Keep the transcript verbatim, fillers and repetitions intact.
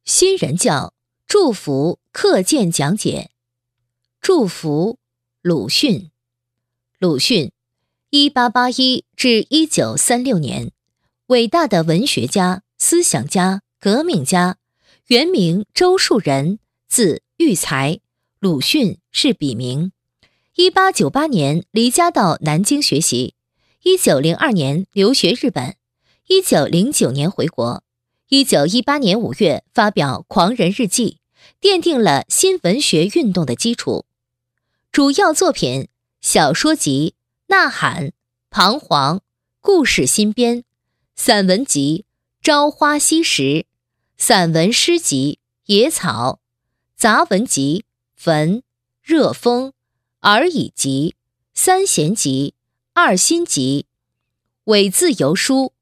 新人教祝福课件讲解。祝福鲁迅。鲁迅一八八一至一九三六年，伟大的文学家、思想家、革命家，原名周树人，字育才，鲁迅是笔名。一八九八年离家到南京学习，一九零二年留学日本，一九零九年回国，一九一八年五月发表《狂人日记》，奠定了新文学运动的基础。主要作品：小说集《呐喊》、《彷徨》、故事新编、散文集《朝花夕拾》、散文诗集《野草》、杂文集《坟》、《热风》、而已集、三弦集、二心集、伪自由书、